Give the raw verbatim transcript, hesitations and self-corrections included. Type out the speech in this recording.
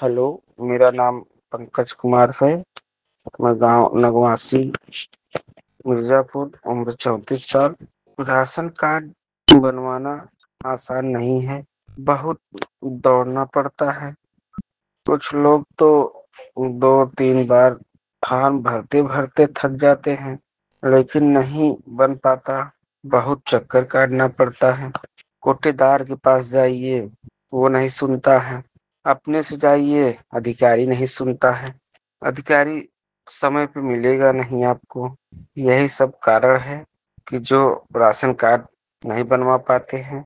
Hello, मेरा नाम पंकज कुमार है। मैं गांव नगवासी मिर्जापुर, उम्र चौंतीस साल। राशन कार्ड बनवाना आसान नहीं है। बहुत दौड़ना पड़ता है। कुछ लोग तो दो तीन बार फॉर्म भरते भरते थक जाते हैं, लेकिन नहीं बन पाता। बहुत चक्कर काटना पड़ता है। कोटेदार के पास जाइए, वो नहीं सुनता है। अपने से जाइए, अधिकारी नहीं सुनता है। अधिकारी समय पे मिलेगा नहीं आपको। यही सब कारण है कि जो राशन कार्ड नहीं बनवा पाते हैं।